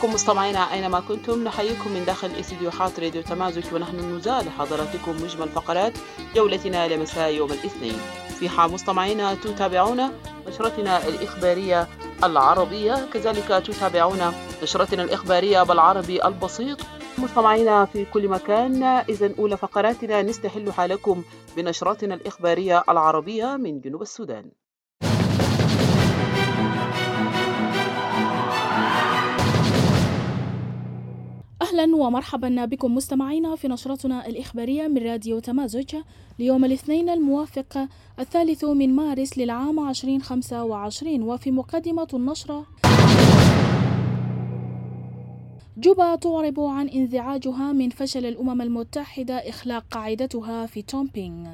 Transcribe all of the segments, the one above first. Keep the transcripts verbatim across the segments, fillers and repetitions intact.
بكم مستمعينا أينما كنتم، نحييكم من داخل استديوهات راديو تمازج، ونحن نزال لحضراتكم مجمل فقرات جولتنا لمساء يوم الاثنين. في حال مستمعينا تتابعون نشرتنا الإخبارية العربية، كذلك تتابعون نشرتنا الإخبارية بالعربي البسيط مستمعينا في كل مكان. إذن أولى فقراتنا نستهلها لكم بنشرتنا الإخبارية العربية من جنوب السودان. أهلا ومرحبا بكم مستمعينا في نشرتنا الإخبارية من راديو تمازج ليوم الاثنين الموافق الثالث من مارس للعام عشرين خمسة وعشرين. وفي مقدمة النشرة: جوبا تعرب عن انزعاجها من فشل الأمم المتحدة إخلاء قاعدتها في تومبينغ.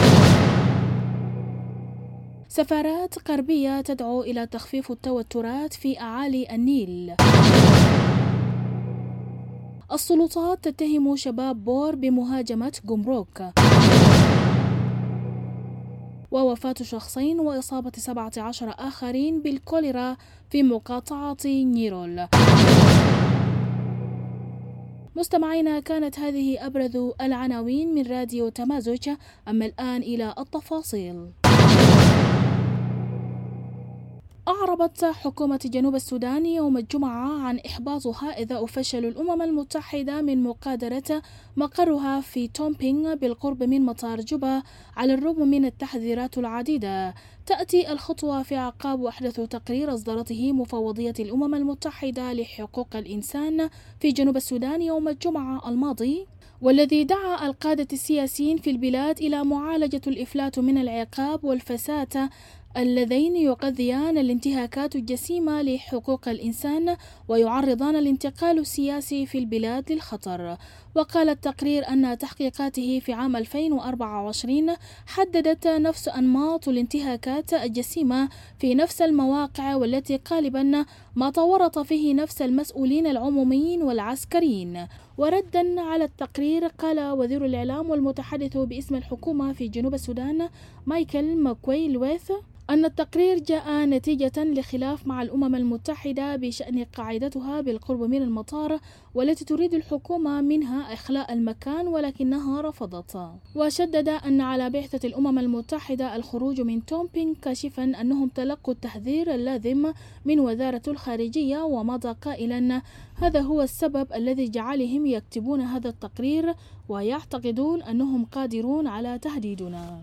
سفارات غربية تدعو إلى تخفيف التوترات في أعالي النيل. السلطات تتهم شباب بور بمهاجمة جمروك. ووفاة شخصين وإصابة سبعة عشر آخرين بالكوليرا في مقاطعة نيرول. مستمعينا، كانت هذه أبرز العناوين من راديو تمازج، أما الآن إلى التفاصيل. أعربت حكومة جنوب السودان يوم الجمعة عن إحباطها إثر فشل الأمم المتحدة من مغادرة مقرها في تومبينغ بالقرب من مطار جوبا على الرغم من التحذيرات العديدة. تأتي الخطوة في أعقاب أحدث تقرير أصدرته مفوضية الأمم المتحدة لحقوق الإنسان في جنوب السودان يوم الجمعة الماضي، والذي دعا القادة السياسيين في البلاد إلى معالجة الإفلات من العقاب والفساد اللذين يغذيان الانتهاكات الجسيمة لحقوق الإنسان ويعرضان الانتقال السياسي في البلاد للخطر. وقال التقرير أن تحقيقاته في عام ألفين وأربعة وعشرين حددت نفس أنماط الانتهاكات الجسيمة في نفس المواقع، والتي غالبا ما تورط فيه نفس المسؤولين العموميين والعسكريين. وردا على التقرير، قال وزير الإعلام والمتحدث باسم الحكومة في جنوب السودان مايكل ماكوي لويث أن التقرير جاء نتيجة لخلاف مع الأمم المتحدة بشأن قاعدتها بالقرب من المطار، والتي تريد الحكومة منها إخلاء المكان ولكنها رفضت. وشدد أن على بعثة الأمم المتحدة الخروج من تومبينغ، كاشفا أنهم تلقوا التحذير اللازم من وزارة الخارجية، ومضى قائلا: هذا هو السبب الذي جعلهم يكتبون هذا التقرير ويعتقدون أنهم قادرون على تهديدنا.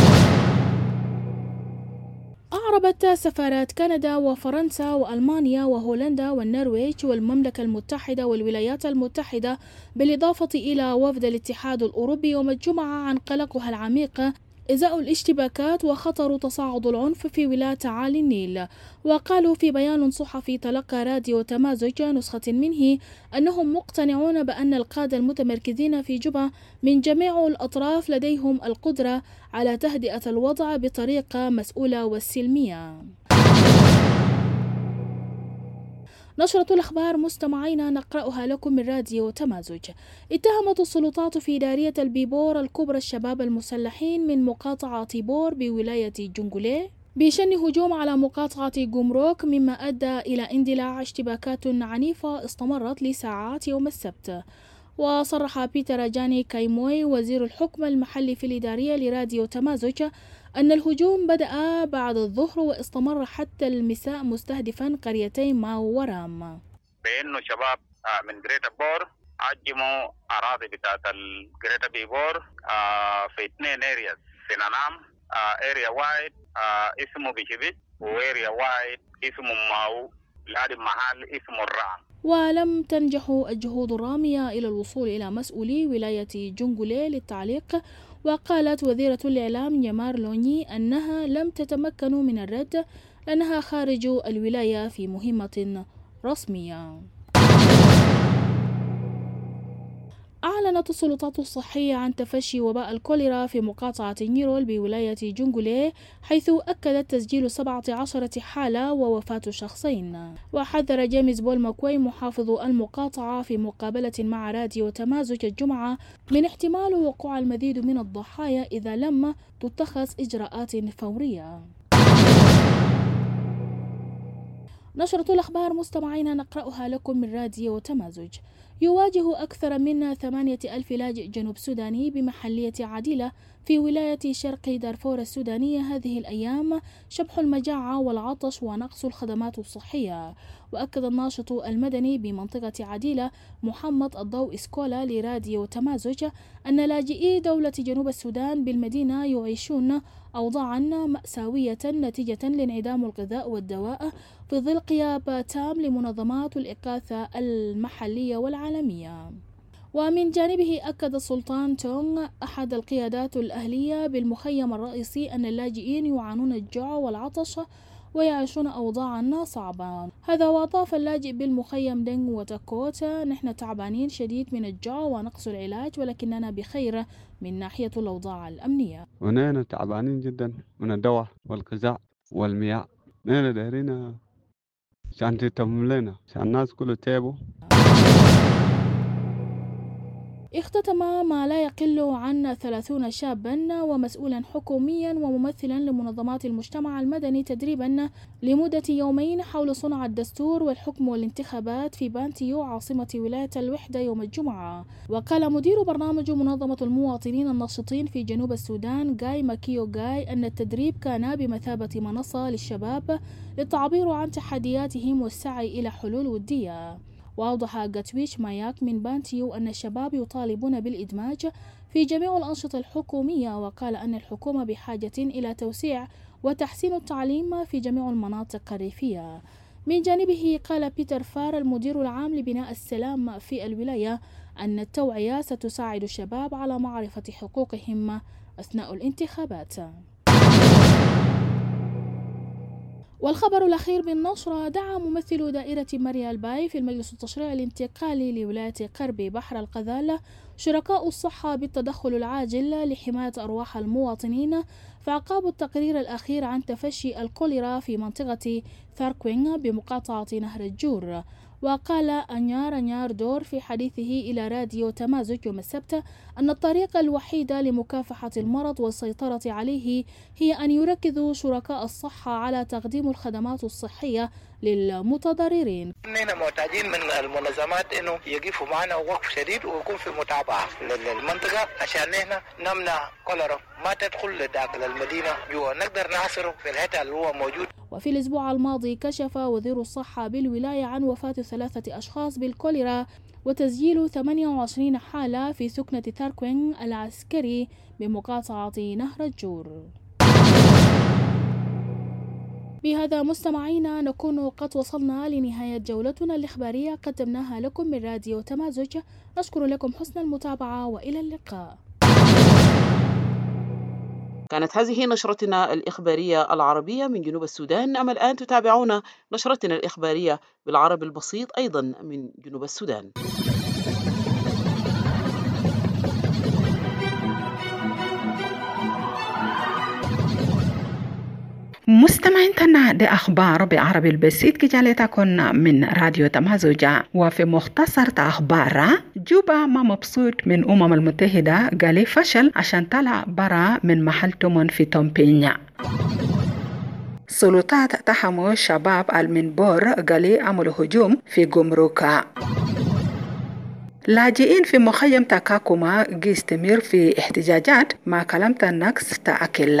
أعربت سفارات كندا وفرنسا وألمانيا وهولندا والنرويج والمملكة المتحدة والولايات المتحدة بالإضافة إلى وفد الاتحاد الأوروبي يوم الجمعة عن قلقها العميق إزاء الاشتباكات وخطر تصاعد العنف في ولاية عالي النيل. وقالوا في بيان صحفي تلقى راديو تمازج نسخة منه أنهم مقتنعون بأن القادة المتمركزين في جوبا من جميع الأطراف لديهم القدرة على تهدئة الوضع بطريقة مسؤولة والسلمية. نشرة الأخبار مستمعينا نقرأها لكم من راديو تمازج. اتهمت السلطات في دارية البيبور الكبرى الشباب المسلحين من مقاطعة بور بولاية جنجولي بشن هجوم على مقاطعة جمروك، مما أدى إلى اندلاع اشتباكات عنيفة استمرت لساعات يوم السبت. وصرح بيتر جاني كايموي وزير الحكم المحلي في الإدارية لراديو تمازج أن الهجوم بدأ بعد الظهر واستمر حتى المساء، مستهدفا قريتين ماو ورام. بأنه شباب من جريتا بور هاجموا أراضي بتاعت الجريتا بيبور في اثنين ارياز في نانام، اريا واحد اسمه بيشبيت واريا واحد اسمه ماو، لهذا المحل اسمه الرام. ولم تنجح الجهود الرامية إلى الوصول إلى مسؤولي ولاية جنجولي للتعليق. وقالت وزيرة الإعلام نيمار لوني أنها لم تتمكن من الرد لأنها خارج الولاية في مهمة رسمية. أعلنت السلطات الصحية عن تفشي وباء الكوليرا في مقاطعة نيرول بولاية جنجولي، حيث أكدت تسجيل سبعة عشر حالة ووفاة شخصين. وحذر جيمس بول ماكوي محافظ المقاطعة في مقابلة مع راديو تمازج الجمعة من احتمال وقوع المزيد من الضحايا إذا لم تتخذ إجراءات فورية. نشرة الأخبار مستمعين نقرأها لكم من راديو تمازج. يواجه أكثر من ثمانية ألف لاجئ جنوب سوداني بمحلية عديلة في ولاية شرق دارفور السودانية هذه الأيام شبح المجاعة والعطش ونقص الخدمات الصحية. وأكد الناشط المدني بمنطقة عديلة محمد الضوء إسكولا لراديو تمازج أن لاجئي دولة جنوب السودان بالمدينة يعيشون أوضاعا مأساوية نتيجة لانعدام الغذاء والدواء في ظل غياب تام لمنظمات الإغاثة المحلية والعالمية. ومن جانبه أكد السلطان تونغ أحد القيادات الأهلية بالمخيم الرئيسي أن اللاجئين يعانون الجوع والعطش ويعيشون أوضاعا صعبة. هذا وأضاف اللاجئ بالمخيم دينغ وتاكوت: نحن تعبانين شديد من الجوع ونقص العلاج ولكننا بخير من ناحية الأوضاع الأمنية. ونحن تعبانين جدا من الدواء والغذاء والمياه. نحن دايرين عشان تتم لنا عشان الناس كله تعبوا. اختتم ما لا يقل عن ثلاثين شابا ومسؤولا حكوميا وممثلا لمنظمات المجتمع المدني تدريبا لمدة يومين حول صنع الدستور والحكم والانتخابات في بانتيو عاصمة ولاية الوحدة يوم الجمعة. وقال مدير برنامج منظمة المواطنين الناشطين في جنوب السودان غاي ماكيو غاي أن التدريب كان بمثابة منصة للشباب للتعبير عن تحدياتهم والسعي إلى حلول ودية. وأوضح غاتويتش ماياك من بانتيو أن الشباب يطالبون بالإدماج في جميع الأنشطة الحكومية، وقال أن الحكومة بحاجة إلى توسيع وتحسين التعليم في جميع المناطق الريفية. من جانبه قال بيتر فار المدير العام لبناء السلام في الولاية أن التوعية ستساعد الشباب على معرفة حقوقهم أثناء الانتخابات. والخبر الأخير بالنشرة: دعا ممثل دائرة مريا الباي في المجلس التشريعي الانتقالي لولاية قربي بحر القذالة شركاء الصحة بالتدخل العاجل لحماية أرواح المواطنين في أعقاب التقرير الأخير عن تفشي الكوليرا في منطقة ثاركوينغ بمقاطعة نهر الجور. وقال أنيار أنيار دور في حديثه إلى راديو تمازج يوم السبت أن الطريقة الوحيدة لمكافحة المرض والسيطرة عليه هي أن يركز شركاء الصحة على تقديم الخدمات الصحية للمتضررين. نحن محتاجين من المنظمات إنه يقفوا معنا وقف شديد ويكون في متابعة للمنطقة عشان نحن نمنع كوليرا ما تدخل لداخل المدينة جوا، نقدر نحصره في الحتة اللي هو موجود. وفي الأسبوع الماضي كشف وزير الصحة بالولاية عن وفاة ثلاثة أشخاص بالكوليرا وتسجيل ثمانية وعشرين حالة في سكنة ثاركوينغ العسكري بمقاطعة نهر الجور. بهذا مستمعينا نكون قد وصلنا لنهاية جولتنا الإخبارية قدمناها لكم من راديو تمازج. نشكر لكم حسن المتابعة وإلى اللقاء. كانت هذه نشرتنا الإخبارية العربية من جنوب السودان. أما الآن تتابعون نشرتنا الإخبارية بالعربي البسيط أيضا من جنوب السودان. مستمعينا دي أخبار بعربي البسيط كجالتكن من راديو تمازوجة. وفي مختصر أخبار: جوبا ما مبسوط من أمم المتحدة قال فشل عشان طلع برا من محل تمن في تومبينيا. سلطات تحموا شباب المنبور قال عملوا هجوم في جمركا. لاجئين في مخيم تاكاكوما يستمر في احتجاجات مع كلمة النقص تأكل.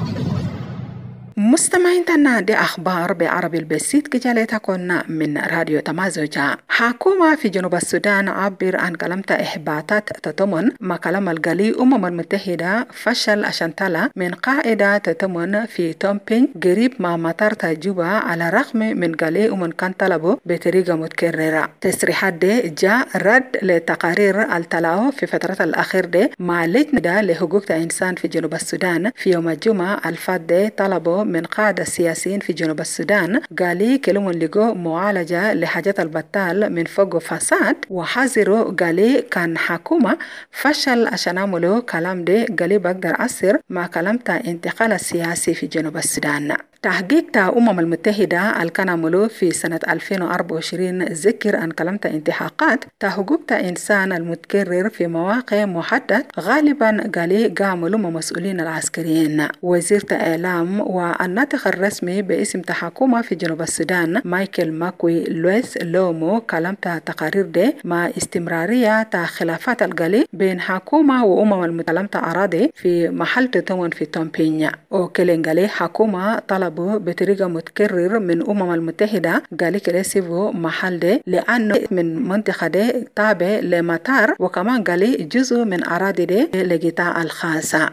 مستمعين تنا دي أخبار بعربي البسيط كجالتكن من راديو تمازوجة. حكومة في جنوب السودان عبر عن كلمة إحباطات تتمن ما كلام القلي أمم المتحدة فشل عشان طلع من قاعدة تتمن في تومبينج قريب مع مطار تجوبة على الرغم من قلي أمم كان طلبه بطريقة متكررة. تصريحات دي جاء رد لتقارير التلاو في فترة الأخير دي مع لجنة لحقوق الإنسان في جنوب السودان في يوم الجمعة الفات دي طلبوا من قادة السياسيين في جنوب السودان قالي كلهم لقوا معالجة لحاجات البطال من فوق فساد، وحذروا قالي كان حكومة فشل عشان عملوا كلام ده قالي بقدر أثر مع كلام تا انتقال السياسي في جنوب السودان. تحقيق تا أمم المتحدة الكان عملوه في سنة ألفين وأربعة وعشرين ذكر عن كلمة انتحاقات تا حقوق تا إنسان المتكرر في مواقع محدد غالبا قالي قاملوا مسؤولين العسكريين. وزير إعلام والناطق الرسمي باسم حكومة في جنوب السودان مايكل ماكوي لويس لومو كلمة تقارير دي مع استمرارية تا خلافات القلي بين حكومة وأمم المتكلمة أراضي في محل تتمون في تومبينيا. وكلين قالي حكومة طلبوا بطريقة متكرر من أمم المتحدة قالي كده سيبوا محل دي لأنه من منطقة دي تابع لمطار وكمان قالي جزء من أراضي دي لقطاع الخاصة.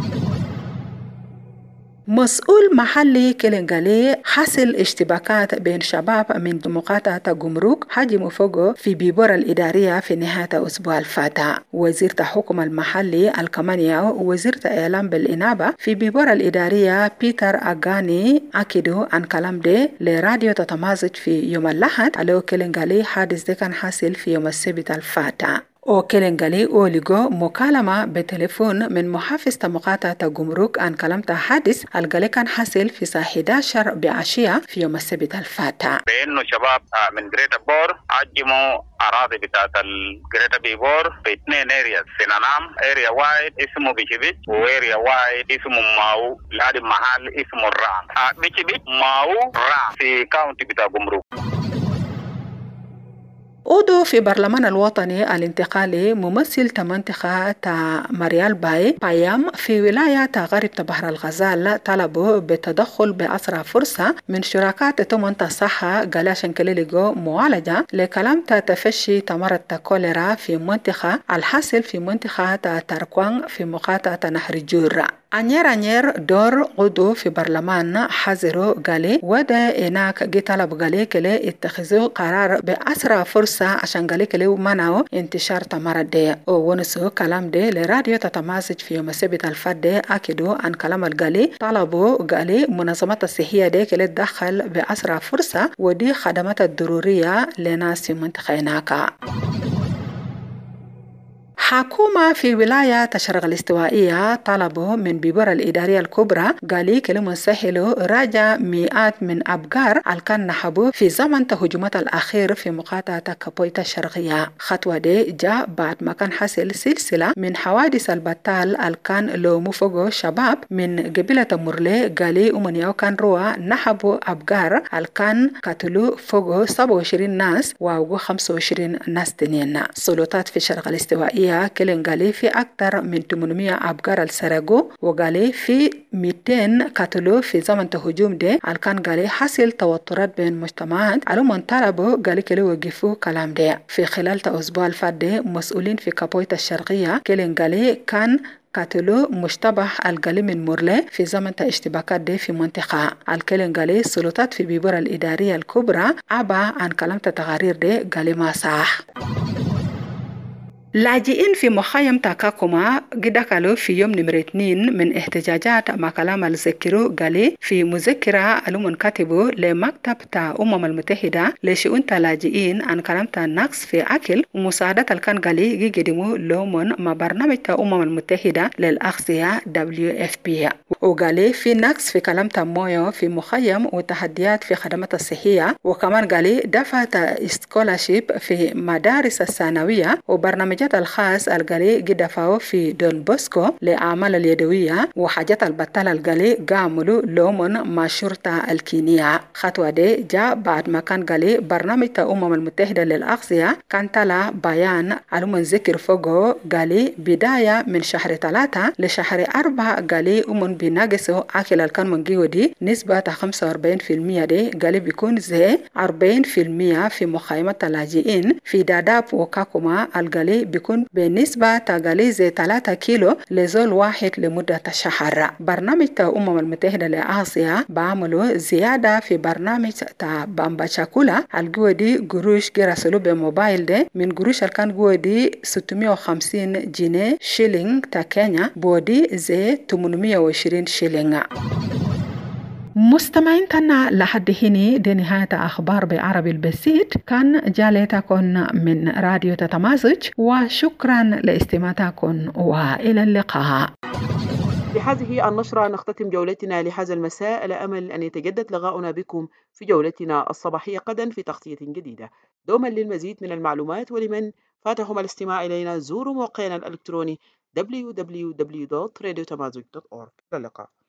مسؤول محلي كلينغالي حصل اشتباكات بين شباب من مقاطعة جمرك هاجموا فوقه في بيبورة الإدارية في نهاية أسبوع الفاتح. وزير الحكومة المحلي الكمانيا ووزير الإعلام بالإنابة في بيبورة الإدارية بيتر أغاني أكدوا عن كلام ده لراديو تتمازج في يوم الأحد على كلينغالي حادث ده كان حاصل في يوم السبت الفاتح. وكلينغالي أوليغو مكالمة بتليفون من محافظة مقاطعة جمرك عن كلمة حادث القالي كان حاصل في الساعة إحدى عشرة بعشية في يوم السبت الفاتح. بأنه شباب من جريتا بور هاجموا أراضي بتاعت الجريتا بيبور في اثنين ارياز في نانام، اريا واحد اسمه بيشبيت واريا واحد اسمه ماو، لهذا المحل اسمه الرام. بيشبيت ماو رام في كاونتي بتاع جمرك. عضو في برلمان الوطني الانتقالي ممثل منطقة تا مريال باي بايام في ولاية غرب بحر الغزال طلبوا بالتدخل بأسرع فرصة من شركات تمن الصحة قالاشن كليليغو معالجة لكلام تفشي مرض كوليرا في منطقة الحاصل في منطقة تاركوان في مقاطعة نهر جورة. أنير أنير دور عضو في برلمان حذروا قالي ودا إناك جيتالب قالي كلي اتخذوا قرار بأسرع فرصة عشان قالي كلي ومنعوا انتشار تمرض دي. ونسوا كلام دي لراديو تتمازج في يوم السبت الفات دي أكدوا عن كلام القالي طلبوا قالي منظمات الصحية دي كلي تدخل بأسرع فرصة ودي خدمات الضرورية لناس في منطقة هناك. حكومة في ولاية الشرق الاستوائية طلبوا من بيبورة الإدارية الكبرى قالي كلمة سهلوا راجع مئات من أبقار الكان نحبوا في زمن تهجمات الأخير في مقاطعة كابويتا الشرقية. خطوة دي جاء بعد ما كان حصل سلسلة من حوادث البطال الكان لو مفوقوا شباب من قبيلة مرلي قالي ومن يو كان روا نحبوا أبقار الكان قتلوا فوقوا سبعة وعشرين ناس ووقوا خمسة وعشرين ناس تنين. سلطات في الشرق الاستوائية كلين قالي في أكثر من ثمانمئة أبقار السرقوا وقالي في مئتين قتلوا في زمن تهجم ده الكان قالي حصل توترات بين مجتمعات على من طلبوا قالي كلي وقفوا كلام ده. في خلال الأسبوع الفات ده مسؤولين في كابويتا الشرقية كلين قالي كان قتلوا مشتبه القلي من مرلي في زمن اشتباكات دي في منطقة الكلين قالي السلطات في بيبورة الإدارية الكبرى عبا عن كلام تغارير دي قالي ما صح. لاجئين في مخيم تاكاكوما قدكالو في يوم نمرة اثنين من احتجاجات مع كلام الذكرو قالي في مذكرة ألومن كاتبو لمكتب تا أمم المتحدة لشؤون تلاجئين عن كلام تا نقص في أكل ومساعدة الكان قالي قدمو لومن مع برنامج تا أمم المتحدة للأغذية دبليو إف بي. وقالي في نقص في كلام تا مويو في مخيم وتحديات في خدمات الصحية. وكمان قالي دفع تا سكولاشيب في مدارس الثانوية وبرنامج الخاص القالي قدفعوا في دون بوسكو لأعمال اليدوية وحاجات البطالة القالي قاملوا لومن مع شرطة الكينيا. خطوة دي جاء بعد ما كان قالي برنامج الأمم المتحدة للأغذية كان طلع بيان على من ذكر فوقه قالي بداية من شهر ثلاثة لشهر أربعة قالي أمم بيناقصوا أكل الكان من جيو دي نسبة خمسة وأربعين بالمئة دي قالي بيكون زي أربعين بالمئة في مخيمات اللاجئين في داداب وكاكوما القالي بيكون بالنسبة تقالي زي ثلاثة كيلو لزول واحد لمدة شهر. برنامج تا أمم المتحدة لآسيا بعملوا زيادة في برنامج تا بامبا شاكولا الجوة دي قروش جرسلو بموبايل دي من قروش الكان جوة دي ستمائة وخمسين جنيه شيلينج تا كينيا بودي زي ثمانمائة وعشرين شيلينج. مستمعين تنا لحد هنا دي نهاية أخبار بعربي البسيط كان جالتكم من راديو تتمازج وشكرا لاستماعكم وإلى اللقاء. بهذه النشرة نختتم جولتنا لهذا المساء، على أمل أن يتجدد لقاؤنا بكم في جولتنا الصباحية غدا في تغطية جديدة. دوما للمزيد من المعلومات ولمن فاتهم الاستماع إلينا زوروا موقعنا الإلكتروني دبليو دبليو دبليو دوت راديو تمازوج دوت أورج. إلى اللقاء.